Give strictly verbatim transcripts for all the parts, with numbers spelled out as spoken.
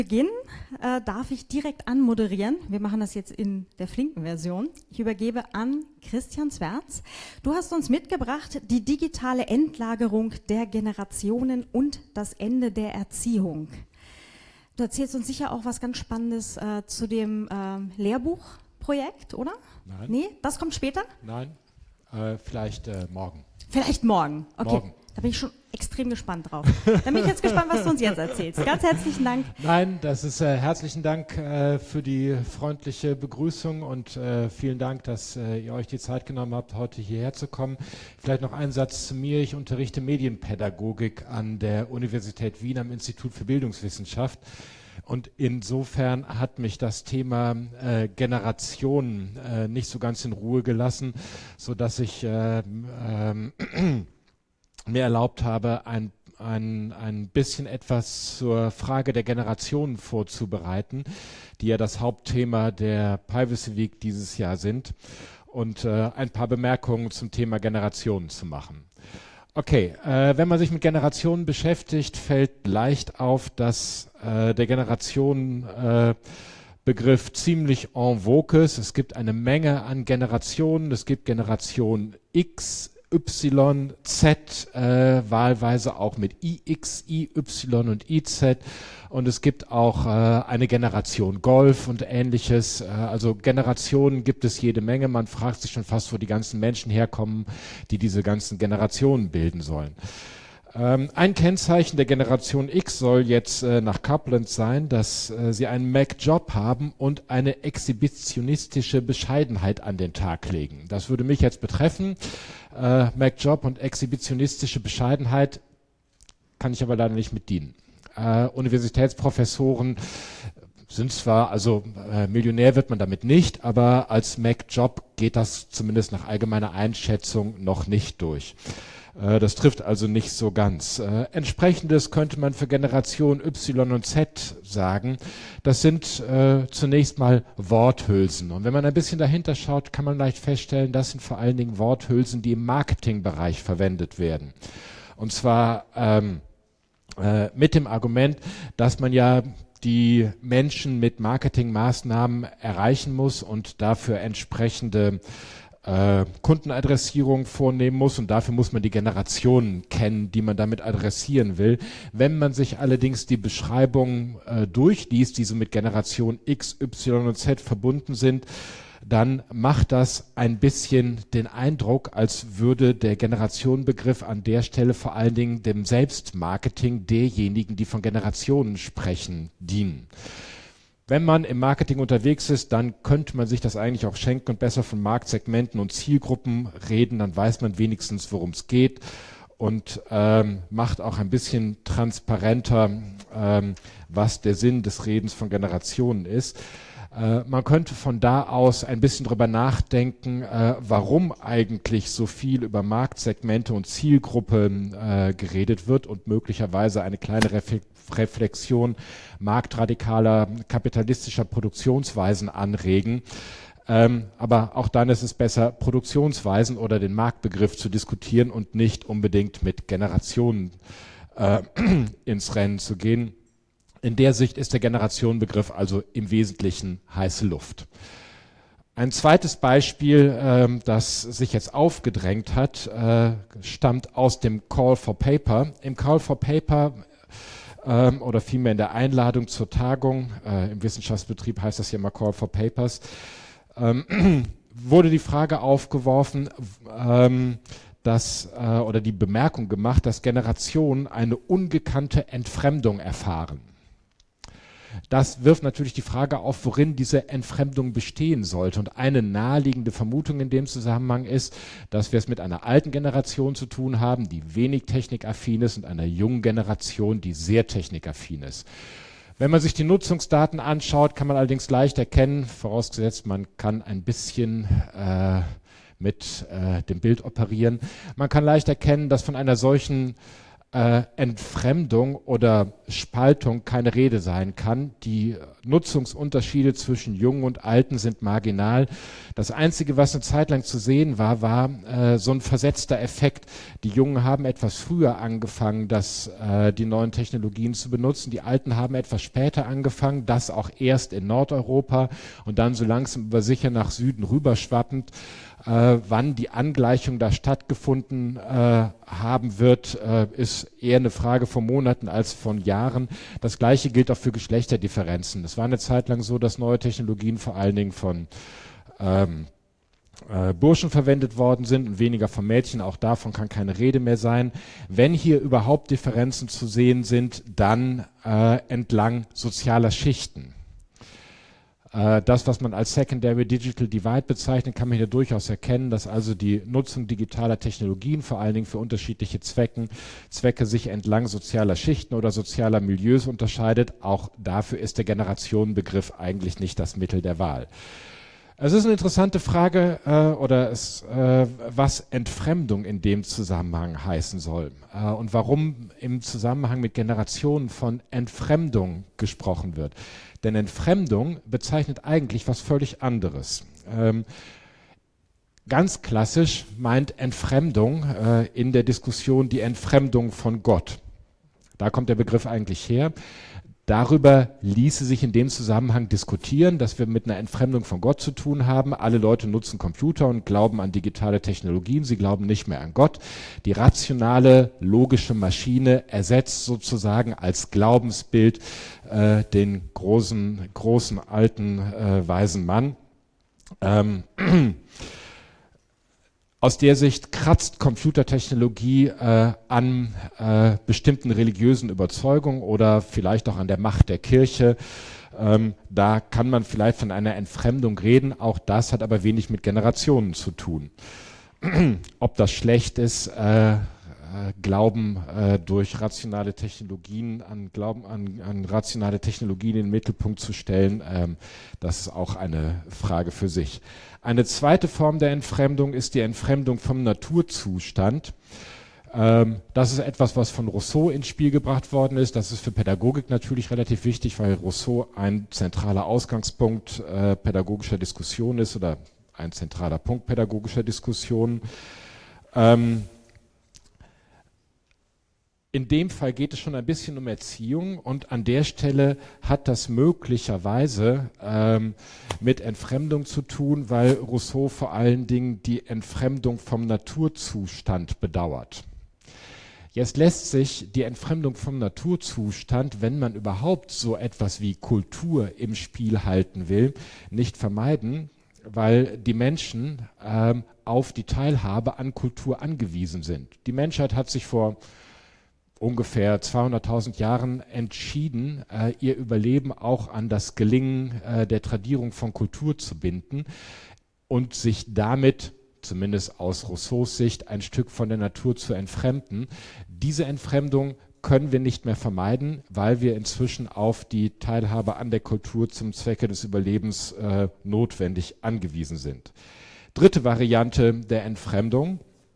Beginn äh, darf ich direkt anmoderieren. Wir machen das jetzt in der flinken Version. Ich übergebe an Christian Zwerz. Du hast uns mitgebracht die digitale Endlagerung der Generationen und das Ende der Erziehung. Du erzählst uns sicher auch was ganz Spannendes äh, zu dem äh, Lehrbuchprojekt, oder? Nein. Nee, das kommt später? Nein, äh, vielleicht äh, morgen. Vielleicht morgen, okay. Morgen. Da bin ich schon extrem gespannt drauf. Da bin ich jetzt gespannt, was du uns jetzt erzählst. Ganz herzlichen Dank. Nein, das ist äh, herzlichen Dank äh, für die freundliche Begrüßung und äh, vielen Dank, dass äh, ihr euch die Zeit genommen habt, heute hierher zu kommen. Vielleicht noch ein Satz zu mir. Ich unterrichte Medienpädagogik an der Universität Wien am Institut für Bildungswissenschaft. Und insofern hat mich das Thema äh, Generationen äh, nicht so ganz in Ruhe gelassen, sodass ich äh, äh, mir erlaubt habe, ein, ein, ein bisschen etwas zur Frage der Generationen vorzubereiten, die ja das Hauptthema der Privacy Week dieses Jahr sind, und äh, ein paar Bemerkungen zum Thema Generationen zu machen. Okay, äh, wenn man sich mit Generationen beschäftigt, fällt leicht auf, dass äh, der Generationenbegriff äh, ziemlich en vogue ist. Es gibt eine Menge an Generationen. Es gibt Generation X, Y, Z, äh, wahlweise auch mit I X, I Y und I Z, und es gibt auch äh, eine Generation Golf und ähnliches. Äh, also Generationen gibt es jede Menge. Man fragt sich schon fast, wo die ganzen Menschen herkommen, die diese ganzen Generationen bilden sollen. Ähm, ein Kennzeichen der Generation X soll jetzt äh, nach Kaplan sein, dass äh, sie einen Mac-Job haben und eine exhibitionistische Bescheidenheit an den Tag legen. Das würde mich jetzt betreffen. Äh, Mac-Job und exhibitionistische Bescheidenheit kann ich aber leider nicht mit dienen. Äh, Universitätsprofessoren sind zwar, also äh, Millionär wird man damit nicht, aber als Mac-Job geht das zumindest nach allgemeiner Einschätzung noch nicht durch. Das trifft also nicht so ganz. Äh, Entsprechendes könnte man für Generation Y und Z sagen. Das sind äh, zunächst mal Worthülsen. Und wenn man ein bisschen dahinter schaut, kann man leicht feststellen, das sind vor allen Dingen Worthülsen, die im Marketingbereich verwendet werden. Und zwar ähm, äh, mit dem Argument, dass man ja die Menschen mit Marketingmaßnahmen erreichen muss und dafür entsprechende Äh, Kundenadressierung vornehmen muss, und dafür muss man die Generationen kennen, die man damit adressieren will. Wenn man sich allerdings die Beschreibung äh, durchliest, die so mit Generation X, Y und Z verbunden sind, dann macht das ein bisschen den Eindruck, als würde der Generationenbegriff an der Stelle vor allen Dingen dem Selbstmarketing derjenigen, die von Generationen sprechen, dienen. Wenn man im Marketing unterwegs ist, dann könnte man sich das eigentlich auch schenken und besser von Marktsegmenten und Zielgruppen reden. Dann weiß man wenigstens, worum es geht, und ähm, macht auch ein bisschen transparenter, ähm, was der Sinn des Redens von Generationen ist. Äh, man könnte von da aus ein bisschen drüber nachdenken, äh, warum eigentlich so viel über Marktsegmente und Zielgruppen äh, geredet wird, und möglicherweise eine kleine Reflexion Reflexion marktradikaler kapitalistischer Produktionsweisen anregen. Ähm, aber auch dann ist es besser, Produktionsweisen oder den Marktbegriff zu diskutieren und nicht unbedingt mit Generationen äh, ins Rennen zu gehen. In der Sicht ist der Generationenbegriff also im Wesentlichen heiße Luft. Ein zweites Beispiel, ähm, das sich jetzt aufgedrängt hat, äh, stammt aus dem Call for Paper. Im Call for Paper Ähm, oder vielmehr in der Einladung zur Tagung, äh, im Wissenschaftsbetrieb heißt das ja immer Call for Papers, ähm, wurde die Frage aufgeworfen, ähm, dass, äh, oder die Bemerkung gemacht, dass Generationen eine ungekannte Entfremdung erfahren. Das wirft natürlich die Frage auf, worin diese Entfremdung bestehen sollte. Und eine naheliegende Vermutung in dem Zusammenhang ist, dass wir es mit einer alten Generation zu tun haben, die wenig technikaffin ist, und einer jungen Generation, die sehr technikaffin ist. Wenn man sich die Nutzungsdaten anschaut, kann man allerdings leicht erkennen, vorausgesetzt man kann ein bisschen äh, mit äh, dem Bild operieren, man kann leicht erkennen, dass von einer solchen äh, Entfremdung oder Spaltung keine Rede sein kann. Die Nutzungsunterschiede zwischen Jungen und Alten sind marginal. Das Einzige, was eine Zeit lang zu sehen war, war äh, so ein versetzter Effekt. Die Jungen haben etwas früher angefangen, das, äh, die neuen Technologien zu benutzen. Die Alten haben etwas später angefangen, das auch erst in Nordeuropa und dann so langsam über sicher nach Süden rüberschwappend. Äh, wann die Angleichung da stattgefunden äh, haben wird, äh, ist eher eine Frage von Monaten als von Jahren. Das Gleiche gilt auch für Geschlechterdifferenzen. Es war eine Zeit lang so, dass neue Technologien vor allen Dingen von ähm, äh, Burschen verwendet worden sind und weniger von Mädchen. Auch davon kann keine Rede mehr sein. Wenn hier überhaupt Differenzen zu sehen sind, dann äh, entlang sozialer Schichten. Das, was man als Secondary Digital Divide bezeichnet, kann man hier durchaus erkennen, dass also die Nutzung digitaler Technologien, vor allen Dingen für unterschiedliche Zwecken, Zwecke sich entlang sozialer Schichten oder sozialer Milieus unterscheidet. Auch dafür ist der Generationenbegriff eigentlich nicht das Mittel der Wahl. Es ist eine interessante Frage, äh, oder es, äh, was Entfremdung in dem Zusammenhang heißen soll äh, und warum im Zusammenhang mit Generationen von Entfremdung gesprochen wird. Denn Entfremdung bezeichnet eigentlich was völlig anderes. Ähm, ganz klassisch meint Entfremdung äh, in der Diskussion die Entfremdung von Gott. Da kommt der Begriff eigentlich her. Darüber ließe sich in dem Zusammenhang diskutieren, dass wir mit einer Entfremdung von Gott zu tun haben. Alle Leute nutzen Computer und glauben an digitale Technologien, sie glauben nicht mehr an Gott. Die rationale, logische Maschine ersetzt sozusagen als Glaubensbild äh, den großen, großen, alten, äh, weisen Mann. Ähm, Aus der Sicht kratzt Computertechnologie äh, an äh, bestimmten religiösen Überzeugungen oder vielleicht auch an der Macht der Kirche. Ähm, da kann man vielleicht von einer Entfremdung reden. Auch das hat aber wenig mit Generationen zu tun. Ob das schlecht ist, äh, äh, Glauben äh, durch rationale Technologien an Glauben an, an rationale Technologien in den Mittelpunkt zu stellen, ähm, das ist auch eine Frage für sich. Eine zweite Form der Entfremdung ist die Entfremdung vom Naturzustand. Ähm, das ist etwas, was von Rousseau ins Spiel gebracht worden ist. Das ist für Pädagogik natürlich relativ wichtig, weil Rousseau ein zentraler Ausgangspunkt äh, pädagogischer Diskussion ist oder ein zentraler Punkt pädagogischer Diskussionen. Ähm, In dem Fall geht es schon ein bisschen um Erziehung und an der Stelle hat das möglicherweise ähm, mit Entfremdung zu tun, weil Rousseau vor allen Dingen die Entfremdung vom Naturzustand bedauert. Jetzt lässt sich die Entfremdung vom Naturzustand, wenn man überhaupt so etwas wie Kultur im Spiel halten will, nicht vermeiden, weil die Menschen ähm, auf die Teilhabe an Kultur angewiesen sind. Die Menschheit hat sich vor ungefähr zweihunderttausend Jahren entschieden, äh, ihr Überleben auch an das Gelingen äh, der Tradierung von Kultur zu binden und sich damit, zumindest aus Rousseaus Sicht, ein Stück von der Natur zu entfremden. Diese Entfremdung können wir nicht mehr vermeiden, weil wir inzwischen auf die Teilhabe an der Kultur zum Zwecke des Überlebens äh, notwendig angewiesen sind. Dritte Variante der Entfremdung.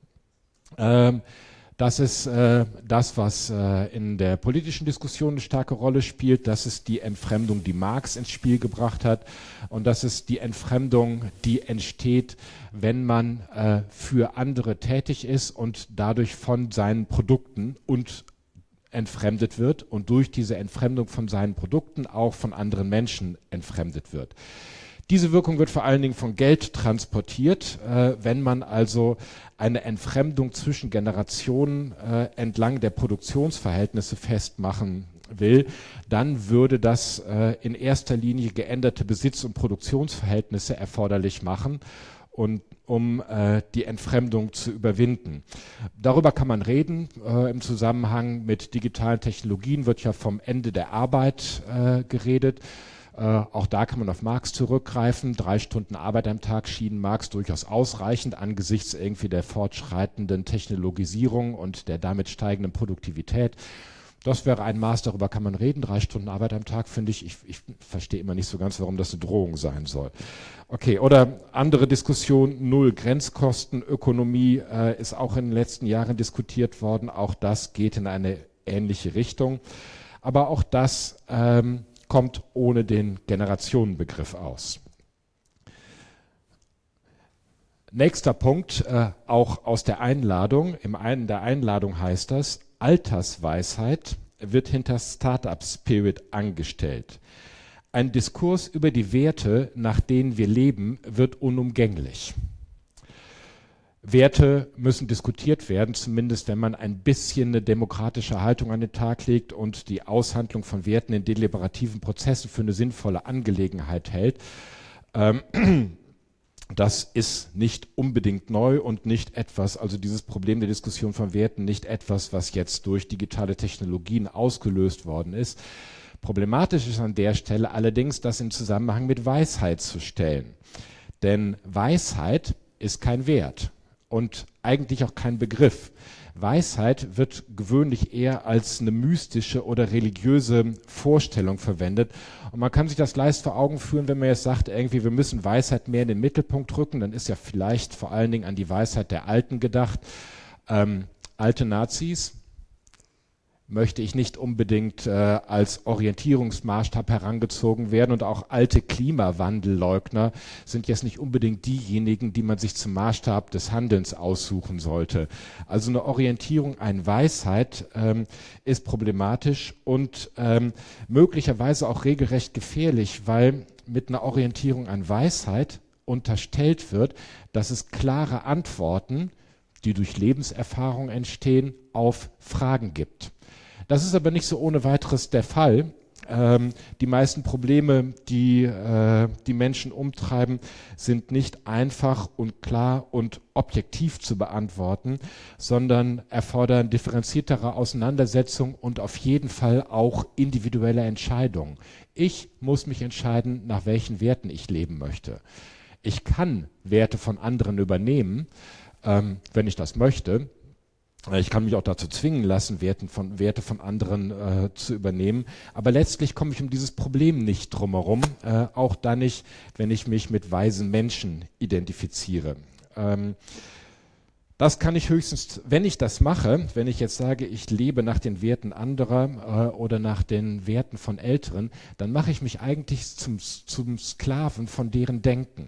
Ähm, Das ist äh, das, was äh, in der politischen Diskussion eine starke Rolle spielt. Das ist die Entfremdung, die Marx ins Spiel gebracht hat. Und das ist die Entfremdung, die entsteht, wenn man äh, für andere tätig ist und dadurch von seinen Produkten und entfremdet wird und durch diese Entfremdung von seinen Produkten auch von anderen Menschen entfremdet wird. Diese Wirkung wird vor allen Dingen von Geld transportiert. Äh, wenn man also eine Entfremdung zwischen Generationen äh, entlang der Produktionsverhältnisse festmachen will, dann würde das äh, in erster Linie geänderte Besitz- und Produktionsverhältnisse erforderlich machen, und um äh, die Entfremdung zu überwinden. Darüber kann man reden. Äh, im Zusammenhang mit digitalen Technologien wird ja vom Ende der Arbeit äh, geredet. Uh, auch da kann man auf Marx zurückgreifen. Drei Stunden Arbeit am Tag schienen Marx durchaus ausreichend angesichts irgendwie der fortschreitenden Technologisierung und der damit steigenden Produktivität. Das wäre ein Maß, darüber kann man reden. Drei Stunden Arbeit am Tag, finde ich. ich. Ich verstehe immer nicht so ganz, warum das eine Drohung sein soll. Okay, oder andere Diskussion, Null Grenzkosten, Ökonomie äh, ist auch in den letzten Jahren diskutiert worden. Auch das geht in eine ähnliche Richtung. Aber auch das ähm, kommt ohne den Generationenbegriff aus. Nächster Punkt, äh, auch aus der Einladung. Im einen der Einladung heißt das, Altersweisheit wird hinter Startup-Spirit angestellt. Ein Diskurs über die Werte, nach denen wir leben, wird unumgänglich. Werte müssen diskutiert werden, zumindest wenn man ein bisschen eine demokratische Haltung an den Tag legt und die Aushandlung von Werten in deliberativen Prozessen für eine sinnvolle Angelegenheit hält. Ähm, Das ist nicht unbedingt neu und nicht etwas, also dieses Problem der Diskussion von Werten, nicht etwas, was jetzt durch digitale Technologien ausgelöst worden ist. Problematisch ist an der Stelle allerdings, das im Zusammenhang mit Weisheit zu stellen. Denn Weisheit ist kein Wert und eigentlich auch kein Begriff. Weisheit wird gewöhnlich eher als eine mystische oder religiöse Vorstellung verwendet. Und man kann sich das leicht vor Augen führen, wenn man jetzt sagt, irgendwie wir müssen Weisheit mehr in den Mittelpunkt rücken, dann ist ja vielleicht vor allen Dingen an die Weisheit der Alten gedacht. Ähm, alte Nazis möchte ich nicht unbedingt äh, als Orientierungsmaßstab herangezogen werden und auch alte Klimawandelleugner sind jetzt nicht unbedingt diejenigen, die man sich zum Maßstab des Handelns aussuchen sollte. Also eine Orientierung, eine Weisheit ähm, ist problematisch und ähm, möglicherweise auch regelrecht gefährlich, weil mit einer Orientierung an Weisheit unterstellt wird, dass es klare Antworten, die durch Lebenserfahrung entstehen, auf Fragen gibt. Das ist aber nicht so ohne weiteres der Fall. Ähm, die meisten Probleme, die äh, die Menschen umtreiben, sind nicht einfach und klar und objektiv zu beantworten, sondern erfordern differenziertere Auseinandersetzung und auf jeden Fall auch individuelle Entscheidungen. Ich muss mich entscheiden, nach welchen Werten ich leben möchte. Ich kann Werte von anderen übernehmen, ähm, wenn ich das möchte. Ich kann mich auch dazu zwingen lassen, Werten von, Werte von anderen äh, zu übernehmen. Aber letztlich komme ich um dieses Problem nicht drumherum, äh, auch dann nicht, wenn ich mich mit weisen Menschen identifiziere. Ähm, das kann ich höchstens, wenn ich das mache, wenn ich jetzt sage, ich lebe nach den Werten anderer äh, oder nach den Werten von Älteren, dann mache ich mich eigentlich zum, zum Sklaven von deren Denken.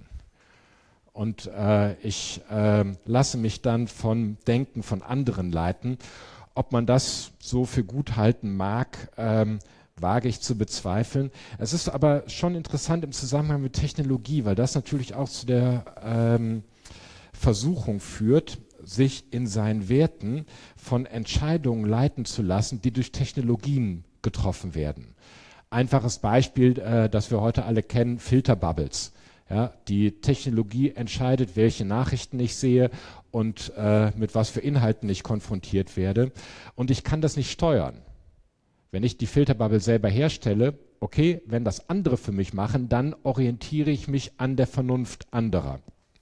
Und äh, ich äh, lasse mich dann von Denken von anderen leiten. Ob man das so für gut halten mag, ähm, wage ich zu bezweifeln. Es ist aber schon interessant im Zusammenhang mit Technologie, weil das natürlich auch zu der ähm, Versuchung führt, sich in seinen Werten von Entscheidungen leiten zu lassen, die durch Technologien getroffen werden. Einfaches Beispiel, äh, das wir heute alle kennen, Filterbubbles. Ja, die Technologie entscheidet, welche Nachrichten ich sehe und äh, mit was für Inhalten ich konfrontiert werde. Und ich kann das nicht steuern. Wenn ich die Filterbubble selber herstelle, okay, wenn das andere für mich machen, dann orientiere ich mich an der Vernunft anderer.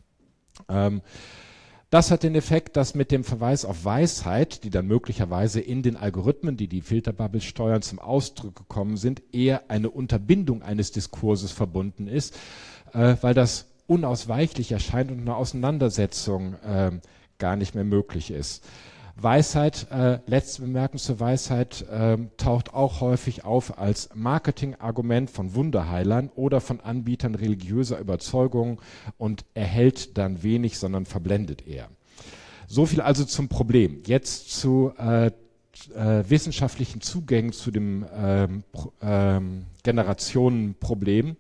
Ähm, das hat den Effekt, dass mit dem Verweis auf Weisheit, die dann möglicherweise in den Algorithmen, die die Filterbubbles steuern, zum Ausdruck gekommen sind, eher eine Unterbindung eines Diskurses verbunden ist, äh, weil das unausweichlich erscheint und eine Auseinandersetzung äh, gar nicht mehr möglich ist. Weisheit, äh, letzte Bemerkung zur Weisheit, äh, taucht auch häufig auf als Marketingargument von Wunderheilern oder von Anbietern religiöser Überzeugungen und erhält dann wenig, sondern verblendet eher. So viel also zum Problem. Jetzt zu äh, äh, wissenschaftlichen Zugängen zu dem ähm, ähm, Generationenproblem.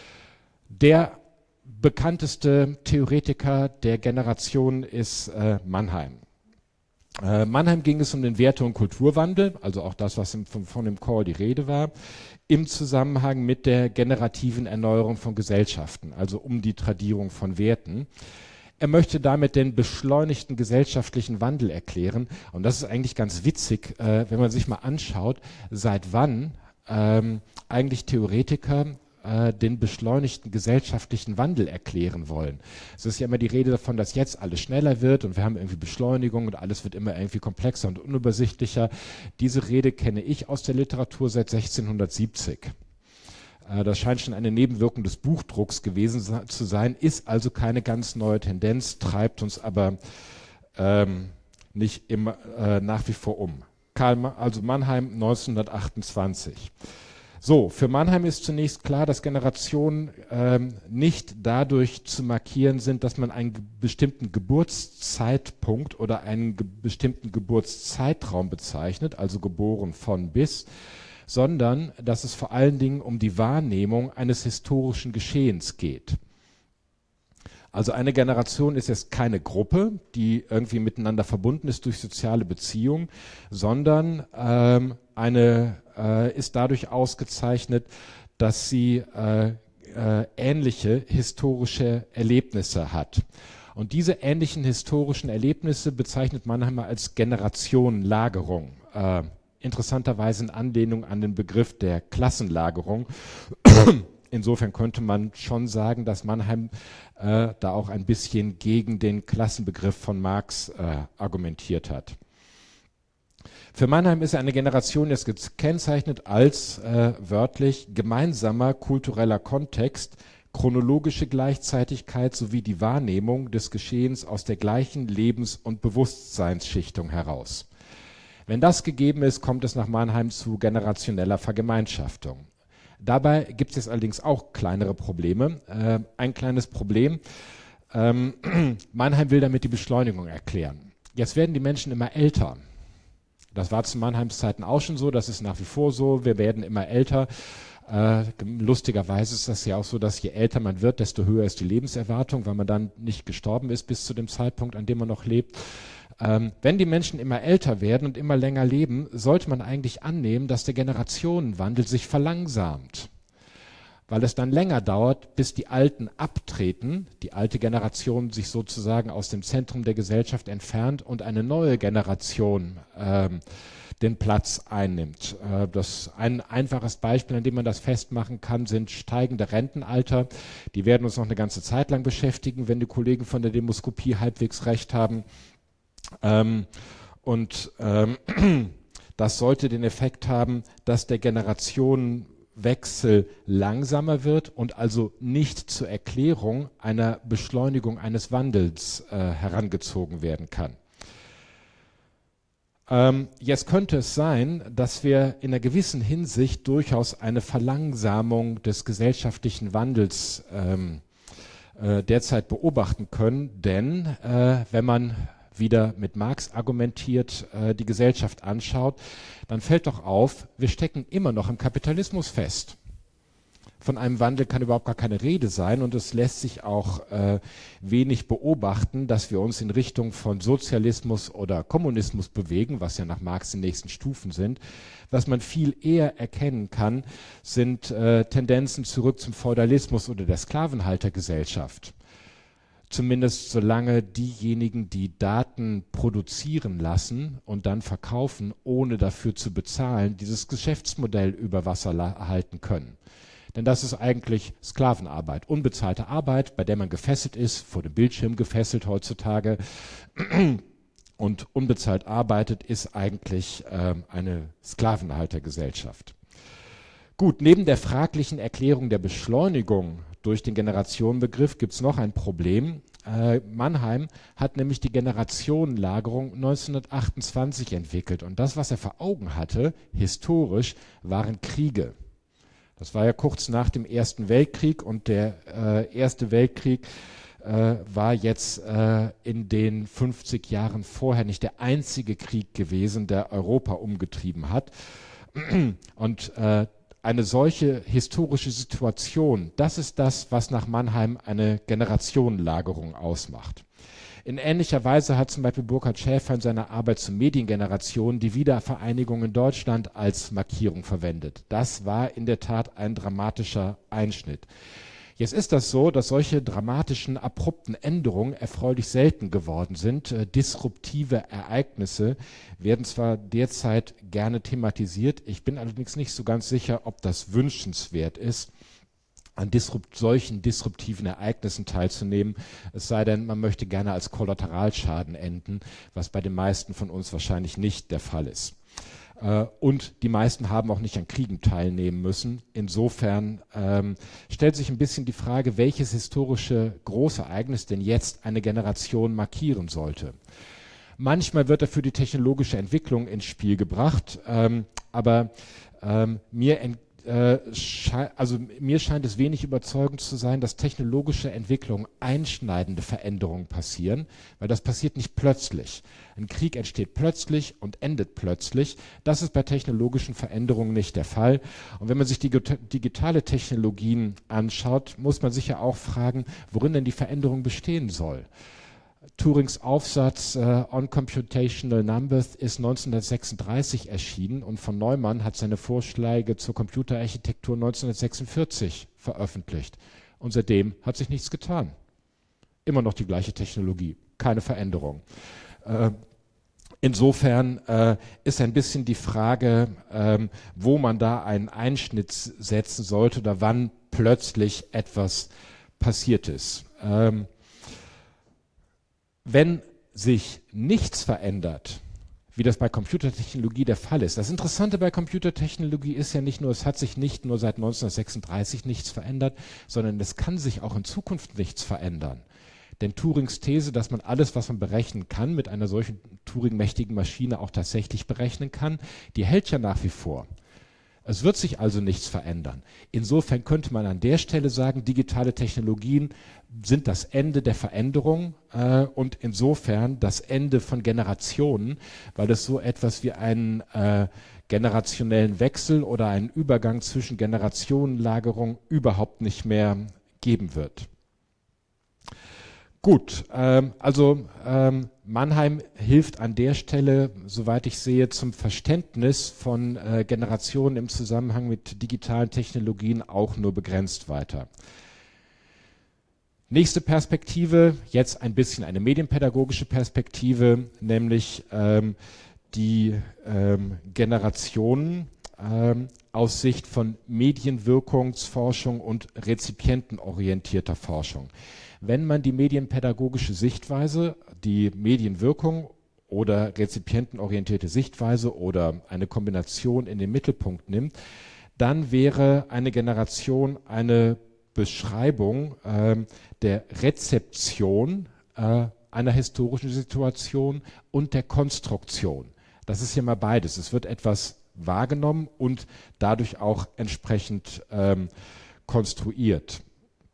Der bekannteste Theoretiker der Generation ist äh, Mannheim. Äh, Mannheim ging es um den Werte- und Kulturwandel, also auch das, was im, von, von dem Call die Rede war, im Zusammenhang mit der generativen Erneuerung von Gesellschaften, also um die Tradierung von Werten. Er möchte damit den beschleunigten gesellschaftlichen Wandel erklären. Und das ist eigentlich ganz witzig, äh, wenn man sich mal anschaut, seit wann ähm, eigentlich Theoretiker äh, den beschleunigten gesellschaftlichen Wandel erklären wollen. Es ist ja immer die Rede davon, dass jetzt alles schneller wird und wir haben irgendwie Beschleunigung und alles wird immer irgendwie komplexer und unübersichtlicher. Diese Rede kenne ich aus der Literatur seit sechzehnhundertsiebzig. Äh, das scheint schon eine Nebenwirkung des Buchdrucks gewesen zu sein, ist also keine ganz neue Tendenz, treibt uns aber ähm, nicht immer äh, nach wie vor um. Karl Ma- also Mannheim neunzehnhundertachtundzwanzig. So, für Mannheim ist zunächst klar, dass Generationen ähm, nicht dadurch zu markieren sind, dass man einen ge- bestimmten Geburtszeitpunkt oder einen ge- bestimmten Geburtszeitraum bezeichnet, also geboren von bis, sondern dass es vor allen Dingen um die Wahrnehmung eines historischen Geschehens geht. Also eine Generation ist jetzt keine Gruppe, die irgendwie miteinander verbunden ist durch soziale Beziehungen, sondern ähm, eine äh, ist dadurch ausgezeichnet, dass sie äh, äh, ähnliche historische Erlebnisse hat. Und diese ähnlichen historischen Erlebnisse bezeichnet Mannheim als Generationenlagerung. Äh, interessanterweise in Anlehnung an den Begriff der Klassenlagerung. Insofern könnte man schon sagen, dass Mannheim äh, da auch ein bisschen gegen den Klassenbegriff von Marx äh, argumentiert hat. Für Mannheim ist eine Generation jetzt gekennzeichnet als äh, wörtlich gemeinsamer kultureller Kontext, chronologische Gleichzeitigkeit sowie die Wahrnehmung des Geschehens aus der gleichen Lebens- und Bewusstseinsschichtung heraus. Wenn das gegeben ist, kommt es nach Mannheim zu generationeller Vergemeinschaftung. Dabei gibt es allerdings auch kleinere Probleme. Äh, ein kleines Problem, ähm, Mannheim will damit die Beschleunigung erklären. Jetzt werden die Menschen immer älter. Das war zu Mannheims Zeiten auch schon so, das ist nach wie vor so, wir werden immer älter. Äh, lustigerweise ist das ja auch so, dass je älter man wird, desto höher ist die Lebenserwartung, weil man dann nicht gestorben ist bis zu dem Zeitpunkt, an dem man noch lebt. Ähm, wenn die Menschen immer älter werden und immer länger leben, sollte man eigentlich annehmen, dass der Generationenwandel sich verlangsamt, weil es dann länger dauert, bis die Alten abtreten, die alte Generation sich sozusagen aus dem Zentrum der Gesellschaft entfernt und eine neue Generation ähm, den Platz einnimmt. Äh, das ein einfaches Beispiel, an dem man das festmachen kann, sind steigende Rentenalter. Die werden uns noch eine ganze Zeit lang beschäftigen, wenn die Kollegen von der Demoskopie halbwegs recht haben. Ähm, und ähm, das sollte den Effekt haben, dass der Generationenwechsel langsamer wird und also nicht zur Erklärung einer Beschleunigung eines Wandels äh, herangezogen werden kann. Ähm, jetzt könnte es sein, dass wir in einer gewissen Hinsicht durchaus eine Verlangsamung des gesellschaftlichen Wandels ähm, äh, derzeit beobachten können, denn äh, wenn man wieder mit Marx argumentiert, äh, die Gesellschaft anschaut, dann fällt doch auf, wir stecken immer noch im Kapitalismus fest. Von einem Wandel kann überhaupt gar keine Rede sein und es lässt sich auch äh, wenig beobachten, dass wir uns in Richtung von Sozialismus oder Kommunismus bewegen, was ja nach Marx die nächsten Stufen sind. Was man viel eher erkennen kann, sind äh, Tendenzen zurück zum Feudalismus oder der Sklavenhaltergesellschaft. Zumindest solange diejenigen, die Daten produzieren lassen und dann verkaufen, ohne dafür zu bezahlen, dieses Geschäftsmodell über Wasser halten können. Denn das ist eigentlich Sklavenarbeit, unbezahlte Arbeit, bei der man gefesselt ist, vor dem Bildschirm gefesselt heutzutage und unbezahlt arbeitet, ist eigentlich äh, eine Sklavenhaltergesellschaft. Gut, neben der fraglichen Erklärung der Beschleunigung durch den Generationenbegriff gibt es noch ein Problem. Äh, Mannheim hat nämlich die Generationenlagerung neunzehnhundertachtundzwanzig entwickelt. Und das, was er vor Augen hatte, historisch, waren Kriege. Das war ja kurz nach dem Ersten Weltkrieg und der äh, Erste Weltkrieg äh, war jetzt äh, in den fünfzig Jahren vorher nicht der einzige Krieg gewesen, der Europa umgetrieben hat. Und äh, eine solche historische Situation, das ist das, was nach Mannheim eine Generationenlagerung ausmacht. In ähnlicher Weise hat zum Beispiel Burkhard Schäfer in seiner Arbeit zur Mediengeneration die Wiedervereinigung in Deutschland als Markierung verwendet. Das war in der Tat ein dramatischer Einschnitt. Jetzt ist das so, dass solche dramatischen, abrupten Änderungen erfreulich selten geworden sind. Äh, disruptive Ereignisse werden zwar derzeit gerne thematisiert, ich bin allerdings nicht so ganz sicher, ob das wünschenswert ist. an disrupt, solchen disruptiven Ereignissen teilzunehmen, es sei denn, man möchte gerne als Kollateralschaden enden, was bei den meisten von uns wahrscheinlich nicht der Fall ist. Äh, und die meisten haben auch nicht an Kriegen teilnehmen müssen. Insofern ähm, stellt sich ein bisschen die Frage, welches historische Großereignis denn jetzt eine Generation markieren sollte. Manchmal wird dafür die technologische Entwicklung ins Spiel gebracht, ähm, aber ähm, mir, äh, also mir scheint es wenig überzeugend zu sein, dass technologische Entwicklung einschneidende Veränderungen passieren, weil das passiert nicht plötzlich. Ein Krieg entsteht plötzlich und endet plötzlich. Das ist bei technologischen Veränderungen nicht der Fall. Und wenn man sich die digitale Technologien anschaut, muss man sich ja auch fragen, worin denn die Veränderung bestehen soll. Turings Aufsatz uh, On Computational Numbers ist neunzehnhundertsechsunddreißig erschienen und von Neumann hat seine Vorschläge zur Computerarchitektur neunzehnhundertsechsundvierzig veröffentlicht. Und seitdem hat sich nichts getan. Immer noch die gleiche Technologie, keine Veränderung. Uh, insofern uh, ist ein bisschen die Frage, um, wo man da einen Einschnitt setzen sollte oder wann plötzlich etwas passiert ist. Um, Wenn sich nichts verändert, wie das bei Computertechnologie der Fall ist. Das Interessante bei Computertechnologie ist ja nicht nur, es hat sich nicht nur seit neunzehnhundertsechsunddreißig nichts verändert, sondern es kann sich auch in Zukunft nichts verändern. Denn Turings These, dass man alles, was man berechnen kann, mit einer solchen Turing-mächtigen Maschine auch tatsächlich berechnen kann, die hält ja nach wie vor. Es wird sich also nichts verändern. Insofern könnte man an der Stelle sagen, digitale Technologien sind das Ende der Veränderung äh, und insofern das Ende von Generationen, weil es so etwas wie einen äh, generationellen Wechsel oder einen Übergang zwischen Generationenlagerung überhaupt nicht mehr geben wird. Gut, ähm, also ähm, Mannheim hilft an der Stelle, soweit ich sehe, zum Verständnis von äh, Generationen im Zusammenhang mit digitalen Technologien auch nur begrenzt weiter. Nächste Perspektive, jetzt ein bisschen eine medienpädagogische Perspektive, nämlich ähm, die ähm, Generationen ähm, aus Sicht von Medienwirkungsforschung und rezipientenorientierter Forschung. Wenn man die medienpädagogische Sichtweise, die Medienwirkung oder rezipientenorientierte Sichtweise oder eine Kombination in den Mittelpunkt nimmt, dann wäre eine Generation eine Beschreibung äh, der Rezeption äh, einer historischen Situation und der Konstruktion. Das ist ja mal beides. Es wird etwas wahrgenommen und dadurch auch entsprechend ähm, konstruiert.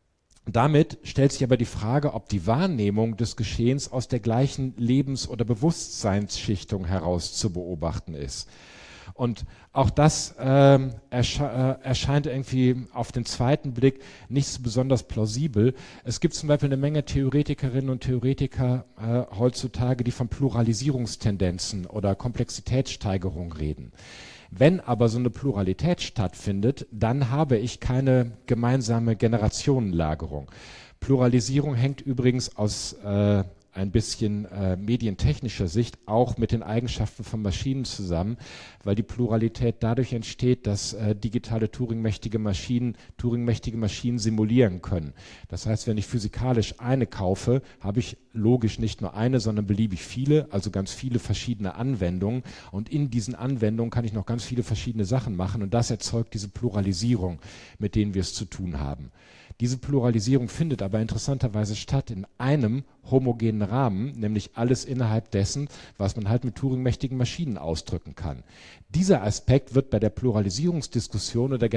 Damit stellt sich aber die Frage, ob die Wahrnehmung des Geschehens aus der gleichen Lebens- oder Bewusstseinsschichtung heraus zu beobachten ist. Und auch das ähm, ersche äh, erscheint irgendwie auf den zweiten Blick nicht so besonders plausibel. Es gibt zum Beispiel eine Menge Theoretikerinnen und Theoretiker äh, heutzutage, die von Pluralisierungstendenzen oder Komplexitätssteigerung reden. Wenn aber so eine Pluralität stattfindet, dann habe ich keine gemeinsame Generationenlagerung. Pluralisierung hängt übrigens aus äh, ein bisschen äh, medientechnischer Sicht auch mit den Eigenschaften von Maschinen zusammen, weil die Pluralität dadurch entsteht, dass äh, digitale Turing-mächtige Maschinen Turing-mächtige Maschinen simulieren können. Das heißt, wenn ich physikalisch eine kaufe, habe ich logisch nicht nur eine, sondern beliebig viele, also ganz viele verschiedene Anwendungen. Und in diesen Anwendungen kann ich noch ganz viele verschiedene Sachen machen und das erzeugt diese Pluralisierung, mit denen wir es zu tun haben. Diese Pluralisierung findet aber interessanterweise statt in einem homogenen Rahmen, nämlich alles innerhalb dessen, was man halt mit Turing-mächtigen Maschinen ausdrücken kann. Dieser Aspekt wird bei der Pluralisierungsdiskussion oder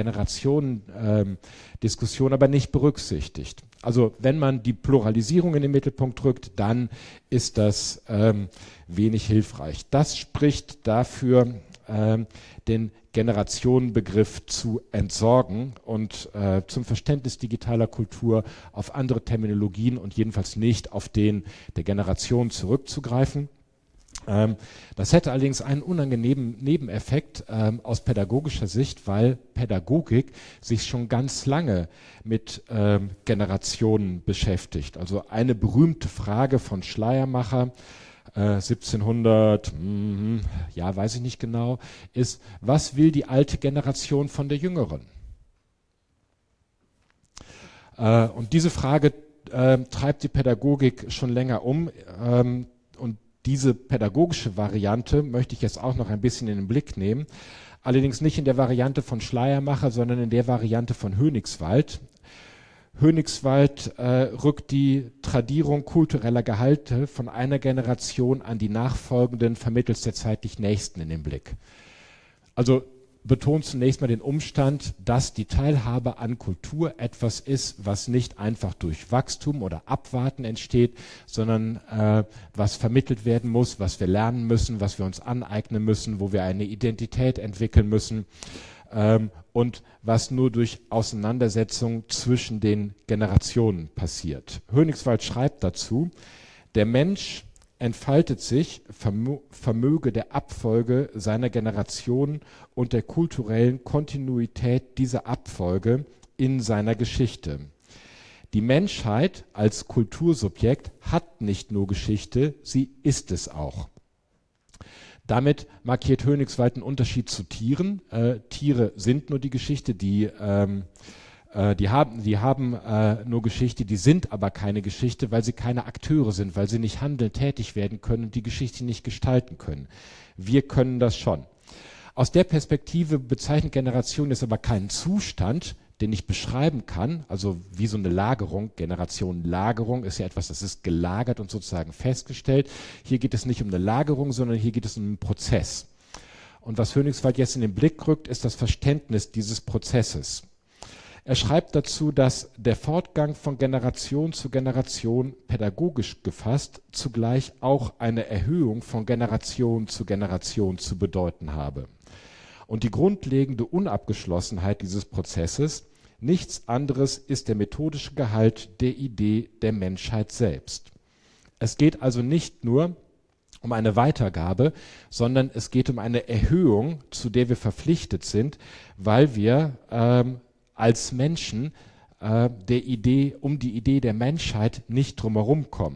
Generationendiskussion ähm, aber nicht berücksichtigt. Also wenn man die Pluralisierung in den Mittelpunkt rückt, dann ist das ähm, wenig hilfreich. Das spricht dafür, ähm, den Generationenbegriff zu entsorgen und äh, zum Verständnis digitaler Kultur auf andere Terminologien und jedenfalls nicht auf den der Generation zurückzugreifen. Ähm, das hätte allerdings einen unangenehmen Nebeneffekt ähm, aus pädagogischer Sicht, weil Pädagogik sich schon ganz lange mit ähm, Generationen beschäftigt. Also eine berühmte Frage von Schleiermacher, Äh, siebzehnhundert, mm, ja, weiß ich nicht genau, ist, was will die alte Generation von der jüngeren? Äh, und diese Frage äh, treibt die Pädagogik schon länger um. Ähm, und diese pädagogische Variante möchte ich jetzt auch noch ein bisschen in den Blick nehmen. Allerdings nicht in der Variante von Schleiermacher, sondern in der Variante von Hönigswald. Hönigswald äh, rückt die Tradierung kultureller Gehalte von einer Generation an die nachfolgenden vermittels der zeitlich Nächsten in den Blick. Also betont zunächst mal den Umstand, dass die Teilhabe an Kultur etwas ist, was nicht einfach durch Wachstum oder Abwarten entsteht, sondern äh, was vermittelt werden muss, was wir lernen müssen, was wir uns aneignen müssen, wo wir eine Identität entwickeln müssen. Ähm, und was nur durch Auseinandersetzung zwischen den Generationen passiert. Hönigswald schreibt dazu, der Mensch entfaltet sich, vermö vermöge der Abfolge seiner Generation und der kulturellen Kontinuität dieser Abfolge in seiner Geschichte. Die Menschheit als Kultursubjekt hat nicht nur Geschichte, sie ist es auch. Damit markiert Hönigswald einen Unterschied zu Tieren. Äh, Tiere sind nur die Geschichte, die, ähm, äh, die haben, die haben äh, nur Geschichte, die sind aber keine Geschichte, weil sie keine Akteure sind, weil sie nicht handeln, tätig werden können und die Geschichte nicht gestalten können. Wir können das schon. Aus der Perspektive bezeichnet Generation jetzt aber keinen Zustand, den ich beschreiben kann, also wie so eine Lagerung. Generationenlagerung ist ja etwas, das ist gelagert und sozusagen festgestellt. Hier geht es nicht um eine Lagerung, sondern hier geht es um einen Prozess. Und was Hönigswald jetzt in den Blick rückt, ist das Verständnis dieses Prozesses. Er schreibt dazu, dass der Fortgang von Generation zu Generation pädagogisch gefasst zugleich auch eine Erhöhung von Generation zu Generation zu bedeuten habe. Und die grundlegende Unabgeschlossenheit dieses Prozesses, nichts anderes ist der methodische Gehalt der Idee der Menschheit selbst. Es geht also nicht nur um eine Weitergabe, sondern es geht um eine Erhöhung, zu der wir verpflichtet sind, weil wir ähm, als Menschen äh, der Idee, um die Idee der Menschheit nicht drumherum kommen.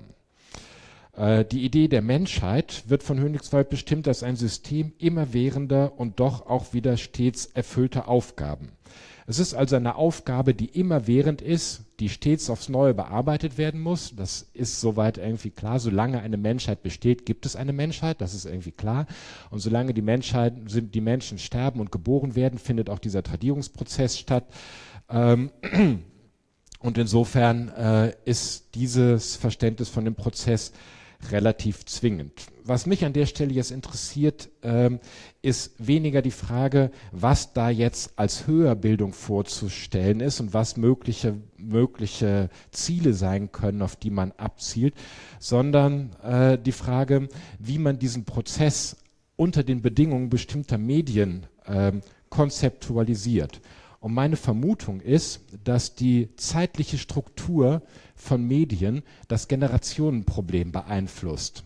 Die Idee der Menschheit wird von Hönigswald bestimmt als ein System immerwährender und doch auch wieder stets erfüllter Aufgaben. Es ist also eine Aufgabe, die immerwährend ist, die stets aufs Neue bearbeitet werden muss. Das ist soweit irgendwie klar. Solange eine Menschheit besteht, gibt es eine Menschheit. Das ist irgendwie klar. Und solange die Menschheit, sind, die Menschen sterben und geboren werden, findet auch dieser Tradierungsprozess statt. Ähm, und insofern äh, ist dieses Verständnis von dem Prozess relativ zwingend. Was mich an der Stelle jetzt interessiert, ähm, ist weniger die Frage, was da jetzt als Höherbildung vorzustellen ist und was mögliche, mögliche Ziele sein können, auf die man abzielt, sondern äh, die Frage, wie man diesen Prozess unter den Bedingungen bestimmter Medien äh, konzeptualisiert. Und meine Vermutung ist, dass die zeitliche Struktur von Medien das Generationenproblem beeinflusst.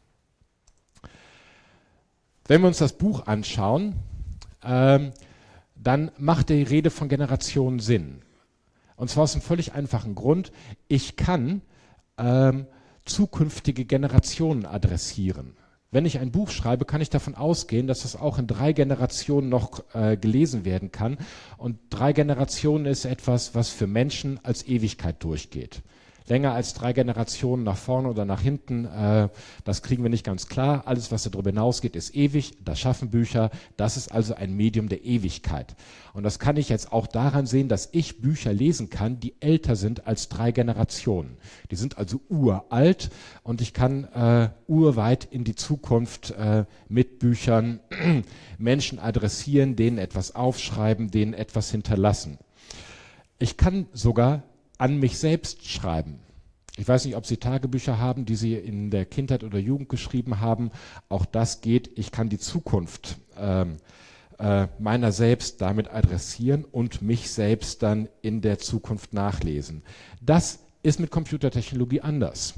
Wenn wir uns das Buch anschauen, ähm, dann macht die Rede von Generationen Sinn. Und zwar aus einem völlig einfachen Grund. Ich kann ähm, zukünftige Generationen adressieren. Wenn ich ein Buch schreibe, kann ich davon ausgehen, dass das auch in drei Generationen noch äh, gelesen werden kann. Und drei Generationen ist etwas, was für Menschen als Ewigkeit durchgeht. Länger als drei Generationen nach vorne oder nach hinten, äh, das kriegen wir nicht ganz klar. Alles, was darüber hinausgeht, ist ewig. Das schaffen Bücher. Das ist also ein Medium der Ewigkeit. Und das kann ich jetzt auch daran sehen, dass ich Bücher lesen kann, die älter sind als drei Generationen. Die sind also uralt und ich kann äh, urweit in die Zukunft äh, mit Büchern Menschen adressieren, denen etwas aufschreiben, denen etwas hinterlassen. Ich kann sogar an mich selbst schreiben. Ich weiß nicht, ob Sie Tagebücher haben, die Sie in der Kindheit oder Jugend geschrieben haben. Auch das geht. Ich kann die Zukunft ähm, äh, meiner selbst damit adressieren und mich selbst dann in der Zukunft nachlesen. Das ist mit Computertechnologie anders.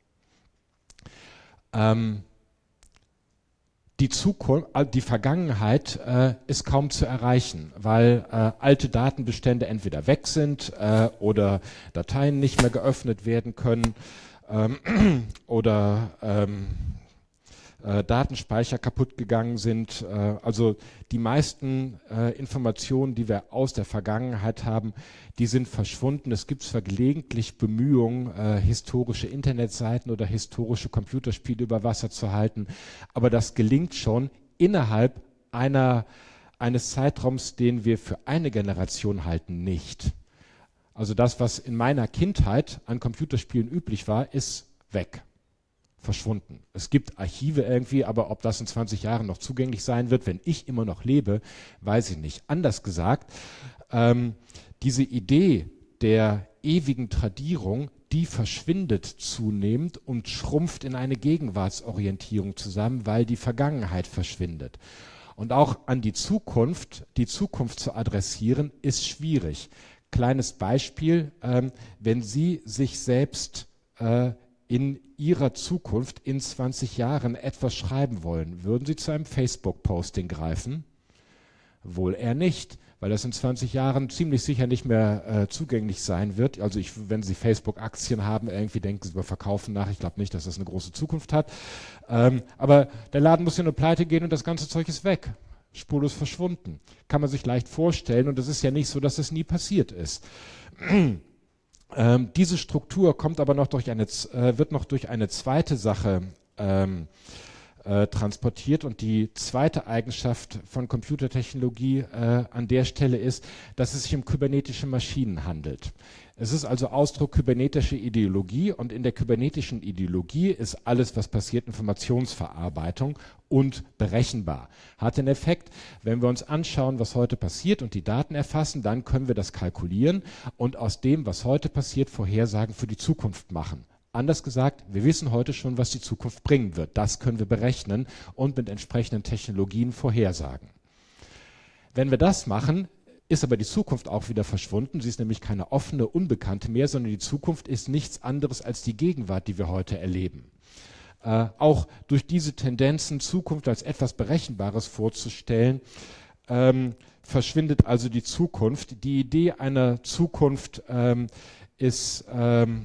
Ähm, Die Zukunft, die Vergangenheit äh, ist kaum zu erreichen, weil äh, alte Datenbestände entweder weg sind äh, oder Dateien nicht mehr geöffnet werden können ähm, oder ähm, äh, Datenspeicher kaputt gegangen sind. Äh, also die meisten äh, Informationen, die wir aus der Vergangenheit haben, die sind verschwunden. Es gibt zwar gelegentlich Bemühungen, äh, historische Internetseiten oder historische Computerspiele über Wasser zu halten, aber das gelingt schon innerhalb einer, eines Zeitraums, den wir für eine Generation halten, nicht. Also das, was in meiner Kindheit an Computerspielen üblich war, ist weg. Verschwunden. Es gibt Archive irgendwie, aber ob das in zwanzig Jahren noch zugänglich sein wird, wenn ich immer noch lebe, weiß ich nicht. Anders gesagt, ähm, diese Idee der ewigen Tradierung, die verschwindet zunehmend und schrumpft in eine Gegenwartsorientierung zusammen, weil die Vergangenheit verschwindet. Und auch an die Zukunft, die Zukunft zu adressieren, ist schwierig. Kleines Beispiel, ähm, wenn Sie sich selbst äh, in Ihrer Zukunft in zwanzig Jahren etwas schreiben wollen, würden Sie zu einem Facebook-Posting greifen? Wohl eher nicht, weil das in zwanzig Jahren ziemlich sicher nicht mehr äh, zugänglich sein wird. Also ich, wenn Sie Facebook-Aktien haben, irgendwie denken Sie über Verkaufen nach. Ich glaube nicht, dass das eine große Zukunft hat. Ähm, aber der Laden muss ja nur pleite gehen und das ganze Zeug ist weg. Spurlos verschwunden. Kann man sich leicht vorstellen und es ist ja nicht so, dass es nie passiert ist. Ähm, diese Struktur kommt aber noch durch eine, äh, wird noch durch eine zweite Sache ähm, äh, transportiert und die zweite Eigenschaft von Computertechnologie äh, an der Stelle ist, dass es sich um kybernetische Maschinen handelt. Es ist also Ausdruck kybernetischer Ideologie und in der kybernetischen Ideologie ist alles, was passiert, Informationsverarbeitung und berechenbar. Hat den Effekt, wenn wir uns anschauen, was heute passiert und die Daten erfassen, dann können wir das kalkulieren und aus dem, was heute passiert, Vorhersagen für die Zukunft machen. Anders gesagt, wir wissen heute schon, was die Zukunft bringen wird. Das können wir berechnen und mit entsprechenden Technologien vorhersagen. Wenn wir das machen, ist aber die Zukunft auch wieder verschwunden. Sie ist nämlich keine offene, unbekannte mehr, sondern die Zukunft ist nichts anderes als die Gegenwart, die wir heute erleben. Äh, auch durch diese Tendenzen, Zukunft als etwas Berechenbares vorzustellen, ähm, verschwindet also die Zukunft. Die Idee einer Zukunft ähm, ist, ähm,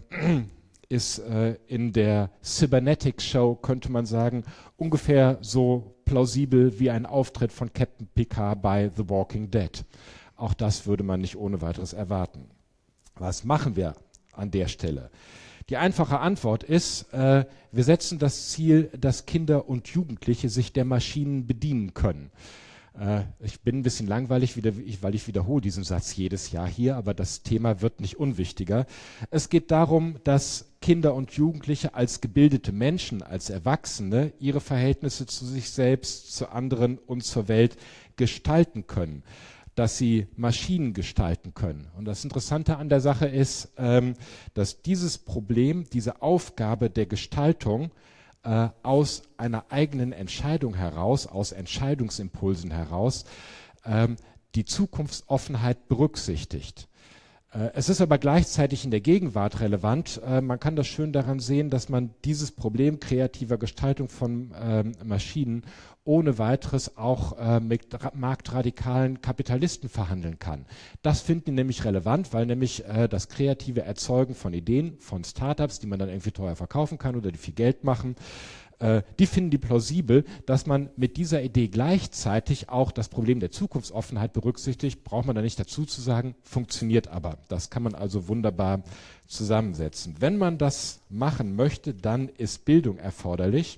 ist äh, in der Cybernetics Show, könnte man sagen, ungefähr so plausibel wie ein Auftritt von Captain Picard bei The Walking Dead. Auch das würde man nicht ohne weiteres erwarten. Was machen wir an der Stelle? Die einfache Antwort ist, äh, wir setzen das Ziel, dass Kinder und Jugendliche sich der Maschinen bedienen können. Äh, ich bin ein bisschen langweilig, wieder, ich, weil ich wiederhole diesen Satz jedes Jahr hier, aber das Thema wird nicht unwichtiger. Es geht darum, dass Kinder und Jugendliche als gebildete Menschen, als Erwachsene ihre Verhältnisse zu sich selbst, zu anderen und zur Welt gestalten können, dass sie Maschinen gestalten können. Und das Interessante an der Sache ist, ähm, dass dieses Problem, diese Aufgabe der Gestaltung äh, aus einer eigenen Entscheidung heraus, aus Entscheidungsimpulsen heraus, ähm, die Zukunftsoffenheit berücksichtigt. Äh, es ist aber gleichzeitig in der Gegenwart relevant. Äh, man kann das schön daran sehen, dass man dieses Problem kreativer Gestaltung von ähm, Maschinen ohne weiteres auch äh, mit marktradikalen Kapitalisten verhandeln kann. Das finden die nämlich relevant, weil nämlich äh, das kreative Erzeugen von Ideen, von Startups, die man dann irgendwie teuer verkaufen kann oder die viel Geld machen, äh, die finden die plausibel, dass man mit dieser Idee gleichzeitig auch das Problem der Zukunftsoffenheit berücksichtigt, braucht man da nicht dazu zu sagen, funktioniert aber. Das kann man also wunderbar zusammensetzen. Wenn man das machen möchte, dann ist Bildung erforderlich.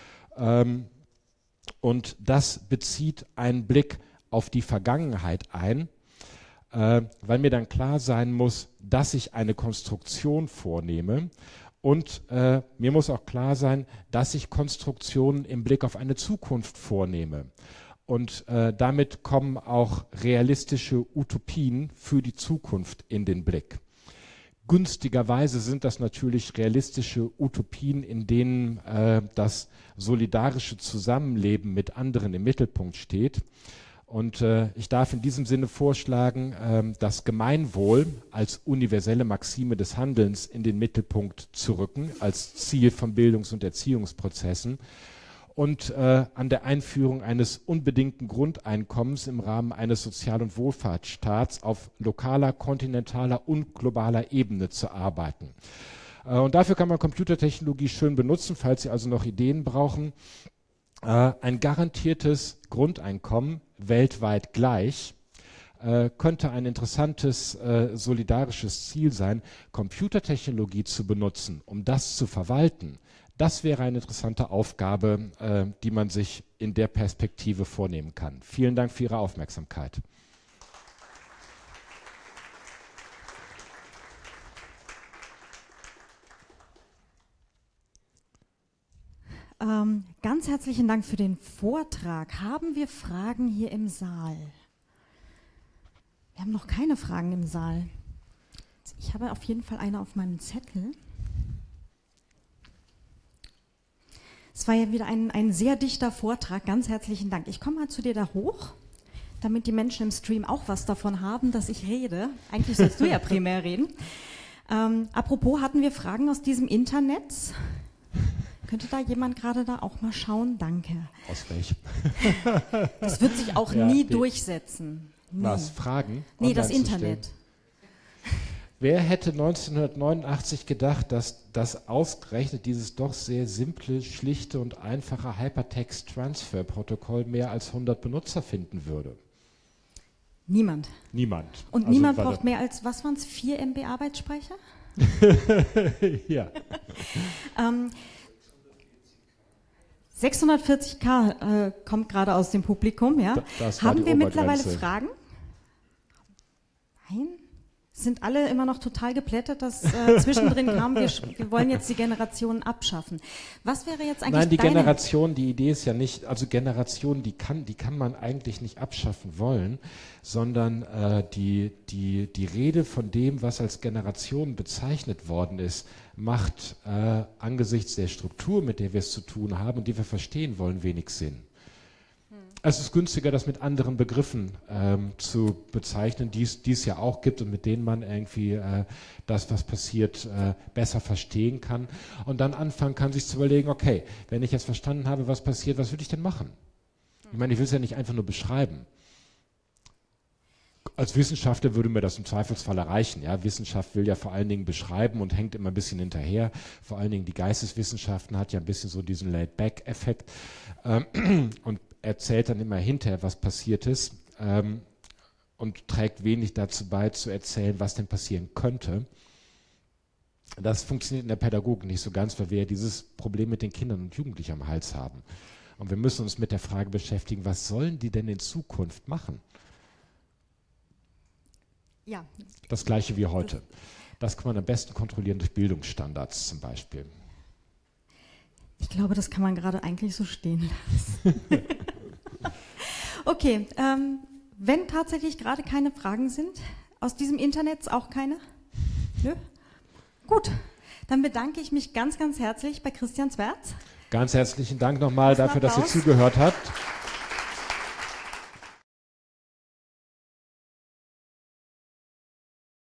Ähm, Und das bezieht einen Blick auf die Vergangenheit ein, äh, weil mir dann klar sein muss, dass ich eine Konstruktion vornehme. Und äh, mir muss auch klar sein, dass ich Konstruktionen im Blick auf eine Zukunft vornehme. Und äh, damit kommen auch realistische Utopien für die Zukunft in den Blick. Günstigerweise sind das natürlich realistische Utopien, in denen äh, das solidarische Zusammenleben mit anderen im Mittelpunkt steht. Und äh, ich darf in diesem Sinne vorschlagen, äh, das Gemeinwohl als universelle Maxime des Handelns in den Mittelpunkt zu rücken, als Ziel von Bildungs- und Erziehungsprozessen. Und äh, an der Einführung eines unbedingten Grundeinkommens im Rahmen eines Sozial- und Wohlfahrtsstaats auf lokaler, kontinentaler und globaler Ebene zu arbeiten. Äh, und dafür kann man Computertechnologie schön benutzen, falls Sie also noch Ideen brauchen. Äh, ein garantiertes Grundeinkommen weltweit gleich äh, könnte ein interessantes äh, solidarisches Ziel sein, Computertechnologie zu benutzen, um das zu verwalten. Das wäre eine interessante Aufgabe, äh, die man sich in der Perspektive vornehmen kann. Vielen Dank für Ihre Aufmerksamkeit. Ähm, ganz herzlichen Dank für den Vortrag. Haben wir Fragen hier im Saal? Wir haben noch keine Fragen im Saal. Ich habe auf jeden Fall eine auf meinem Zettel. Es war ja wieder ein, ein sehr dichter Vortrag. Ganz herzlichen Dank. Ich komme mal zu dir da hoch, damit die Menschen im Stream auch was davon haben, dass ich rede. Eigentlich sollst du ja primär reden. Ähm, apropos, hatten wir Fragen aus diesem Internet? Könnte da jemand gerade da auch mal schauen? Danke. Aus welchem? Das wird sich auch ja, nie die, durchsetzen. Nie. Was? Fragen? Nee, das Internet. Wer hätte neunzehnhundertneunundachtzig gedacht, dass das ausgerechnet dieses doch sehr simple, schlichte und einfache Hypertext-Transfer-Protokoll mehr als hundert Benutzer finden würde? Niemand. Niemand. Und also niemand braucht mehr als, was waren es, vier M B Arbeitsspeicher? Ja. ähm, sechshundertvierzig K äh, kommt gerade aus dem Publikum, ja. Das war Haben die wir mittlerweile Obergrenze. Fragen? Nein? Sind alle immer noch total geplättet, dass äh, zwischendrin kam, wir, wir wollen jetzt die Generationen abschaffen. Was wäre jetzt eigentlich Nein, die deine... Generation, die Idee ist ja nicht, also Generation, die kann, die kann man eigentlich nicht abschaffen wollen, sondern äh, die, die, die Rede von dem, was als Generation bezeichnet worden ist, macht äh, angesichts der Struktur, mit der wir es zu tun haben und die wir verstehen wollen, wenig Sinn. Es ist günstiger, das mit anderen Begriffen ähm, zu bezeichnen, die es ja auch gibt und mit denen man irgendwie äh, das, was passiert, äh, besser verstehen kann. Und dann anfangen kann, sich zu überlegen, okay, wenn ich jetzt verstanden habe, was passiert, was würde ich denn machen? Ich meine, ich will es ja nicht einfach nur beschreiben. Als Wissenschaftler würde mir das im Zweifelsfall erreichen. Ja? Wissenschaft will ja vor allen Dingen beschreiben und hängt immer ein bisschen hinterher. Vor allen Dingen die Geisteswissenschaften hat ja ein bisschen so diesen Laid-Back-Effekt ähm, und erzählt dann immer hinterher, was passiert ist ähm, und trägt wenig dazu bei, zu erzählen, was denn passieren könnte. Das funktioniert in der Pädagogik nicht so ganz, weil wir ja dieses Problem mit den Kindern und Jugendlichen am Hals haben. Und wir müssen uns mit der Frage beschäftigen, was sollen die denn in Zukunft machen? Ja. Das Gleiche wie heute. Das kann man am besten kontrollieren durch Bildungsstandards zum Beispiel. Ich glaube, das kann man gerade eigentlich so stehen lassen. Okay, ähm, wenn tatsächlich gerade keine Fragen sind, aus diesem Internet auch keine? Nö? Gut, dann bedanke ich mich ganz, ganz herzlich bei Christian Zwerz. Ganz herzlichen Dank nochmal dafür, dass ihr Applaus. zugehört habt.